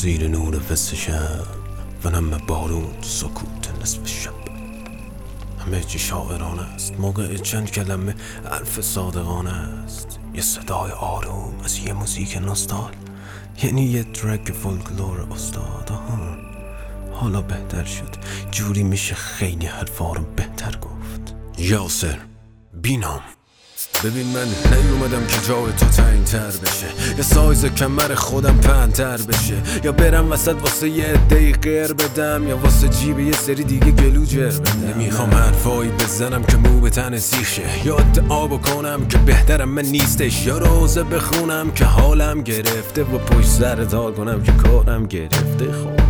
زیر نور فصل شب و نم بارون سکوت نصف شب. همه چی شاعرانه است، موقع چند کلمه حرف صادقانه است. یه صدای آروم از یه موزیک نوستال، یعنی یه ترک فولکلور استاد. حالا بهتر شد، جوری میشه خیلی حرفا رو بهتر گفت. یاسر بینام، ببین من نیومدم که جای تو تنگ تر بشه، یا سایز کمر خودم پهن‌تر بشه، یا برم وسط واسه یه عده‌ای غیر بدم، یا واسه جیب یه سری دیگه گلو جر بدم. نمیخوام حرفایی بزنم که مو به تن سیخ شه، یا ادعا بکنم که بهترم من نیستش، یا روزه بخونم که حالم گرفته و پشت سر حال کنم که کارم گرفته. خب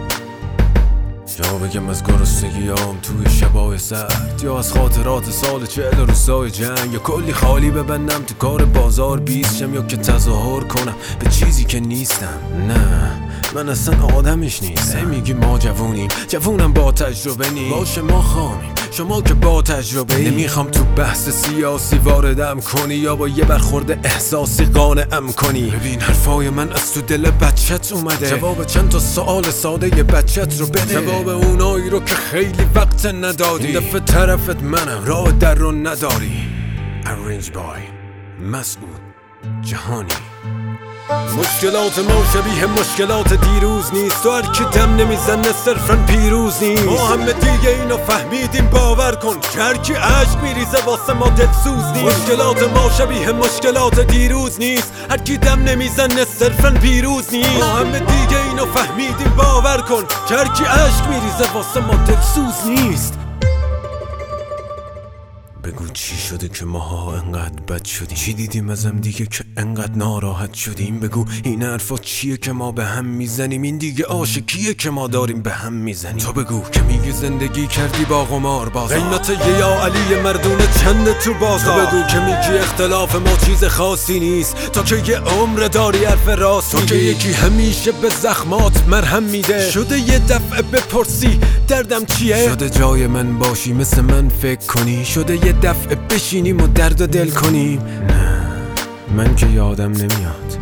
یا بگم از گرسنگیام توی شبای سرد، یا از خاطرات سال 40 روزای جنگ، یا کلی خالی ببندم تو کار بازار بیستم، یا که تظاهر کنم به چیزی که نیستم. نه من اصلا آدمش نیستم. میگی ما جوونم با تجربه نی، باشه ما خامیم، شما که با تجربه ای. نمیخوام تو بحث سیاسی واردم کنی، یا با یه برخورد احساسی قانعم کنی. ببین حرفای من از تو دل بچت اومده، جواب چند تا سوال ساده ی بچت رو بده، جواب اونایی رو که خیلی وقت ندادی. این دفعه طرفت منم، راه در رو نداری. Arranged by مسعود جهانی. مشکلات ما شبیه مشکلات دیروز نیست، تو هر کی دم نمیزنه صرفاً پیروز نیست. ما همه دیگه اینو فهمیدیم، باور کن که هر کی عشق میریزه واسه ما دلسوز نیست. مشکلات ما شبیه مشکلات دیروز نیست، هر کی دم نمیزنه صرفاً پیروز نیست. ما همه دیگه اینو فهمیدیم، باور کن که هر کی عشق میریزه واسه ما دلسوز نیست. بگو چی شده که ماها انقدر بد شدیم؟ چی دیدیم ازم دیگه که انقدر ناراحت شدیم؟ بگو این حرفا چیه که ما به هم میزنیم؟ این دیگه عاشقیه که ما داریم به هم میزنیم؟ تو بگو که میگی زندگی کردی با قمار بازار، قیمت یه یا علی مردونه چنده تو بازار. تو بگو که میگی اختلاف ما چیز خاصی نیست، تا که یه عمر داری حرف راست میگی. تو که یکی همیشه به زخمات مرهم میده، شده یه دفعه بپرسی دردم چیه؟ شده جای من باشی مثل من فکر کنی، شده یه دفعه بشینیم و درد و دل کنیم. نه من که یادم نمیاد،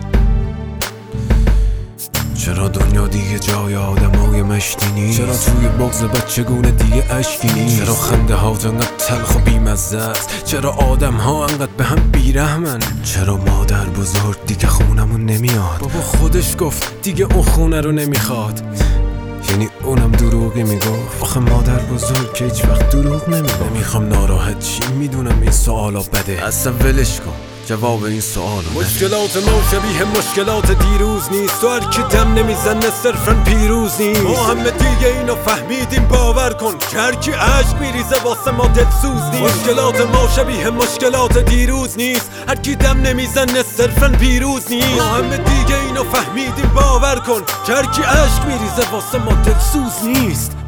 چرا دنیا دیگه جای آدمای مشتی نیست؟ چرا توی بغض بچگونه دیگه اشکی نیست؟ چرا خنده هات انقدر تلخ و بیمزه است؟ چرا آدم ها انقدر به هم بیرحمن؟ چرا مادر بزرگ دیگه خونمون نمیاد؟ بابا خودش گفت دیگه اون خونه رو نمیخواد، یعنی اونم دروغی میگفت. آخه مادر بزرگ که هیچ وقت دروغ نمیگفت. نمیخوام ناراحت چی، میدونم این سوالا بده، اصلا ولش کن جواب این سوالو. مشکلات ما شبیه مشکلات دیروز نیست، تو هر کی دم نمیزنه صرفاً پیروز نیست. ما همه دیگه اینو فهمیدیم، باور کن که هر کی عشق میریزه واسه ما دلسوز نیست. مشکلات ما شبیه مشکلات دیروز نیست، هر کی دم نمیزنه صرفاً پیروز نیست. ما همه دیگه اینو فهمیدیم، باور کن که هر کی عشق میریزه واسه ما دلسوز نیست.